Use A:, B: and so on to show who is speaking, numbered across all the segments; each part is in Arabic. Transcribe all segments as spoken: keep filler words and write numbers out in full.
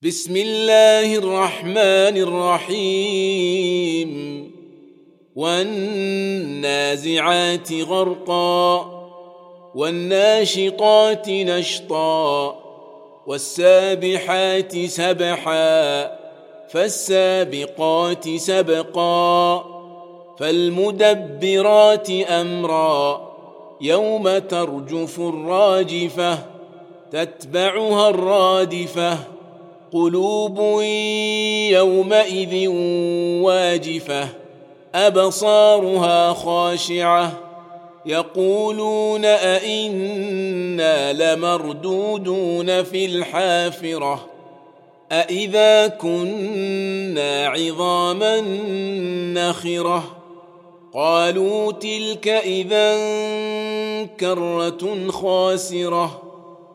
A: بسم الله الرحمن الرحيم والنازعات غرقا والناشطات نشطا والسابحات سبحا فالسابقات سبقا فالمدبرات أمرا يوم ترجف الراجفة تتبعها الرادفة قلوب يومئذ واجفة أبصارها خاشعة يقولون أئنا لمردودون في الحافرة أئذا كنا عظاما نخرة قالوا تلك إذا كرة خاسرة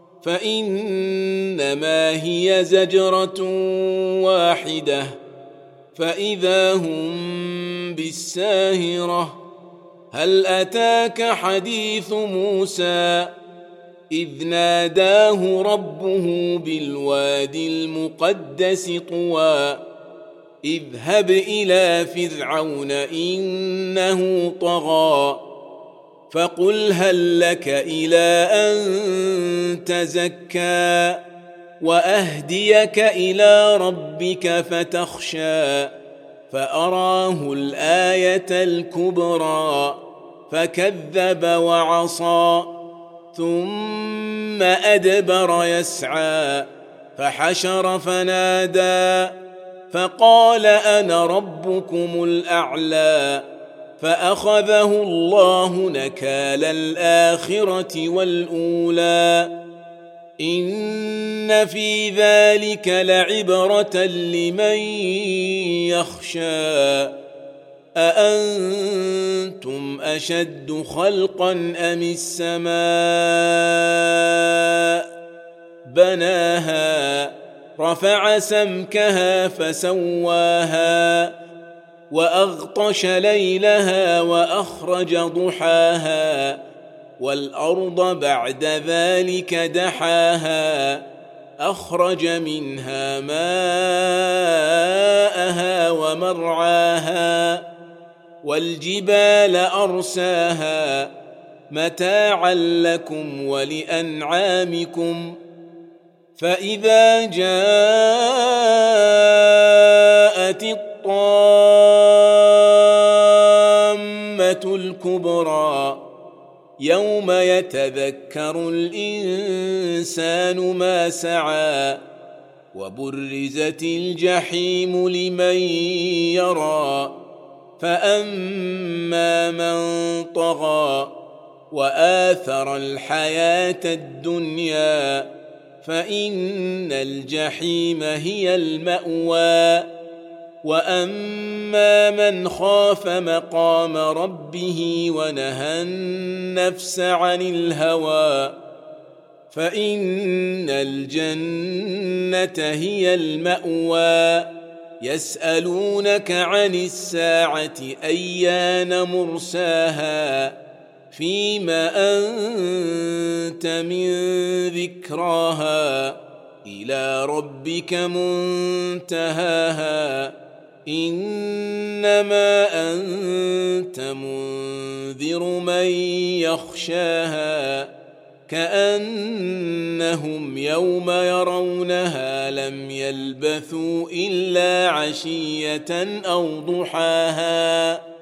A: فإنما هي زجرة واحدة فإذا هم بالساهرة هل أتاك حديث موسى إذ ناداه ربه بالوادي المقدس طوى اذهب إلى فرعون إنه طغى فقل هل لك إلى أن تزكى وأهديك إلى ربك فتخشى فأراه الآية الكبرى فكذب وعصى ثم أدبر يسعى فحشر فنادى فقال أنا ربكم الأعلى فأخذه الله نكال الآخرة والأولى إن في ذلك لعبرة لمن يخشى أأنتم أشد خلقا أم السماء بناها رفع سمكها فسواها وأغطش ليلها وأخرج ضحاها والأرض بعد ذلك دحاها أخرج منها ماءها ومرعاها والجبال أرساها متاعا لكم ولأنعامكم فإذا جاءت الطامة الكبرى يوم يتذكر الإنسان ما سعى وبرزت الجحيم لمن يرى فأما من طغى وآثر الحياة الدنيا فإن الجحيم هي المأوى وأما من خاف مقام ربه ونهى النفس عن الهوى فإن الجنة هي المأوى يسألونك عن الساعة أيان مرساها فيما أنت من ذكراها إلى ربك منتهاها إنما أنت منذر من يخشاها كأنهم يوم يرونها لم يلبثوا إلا عشية أو ضحاها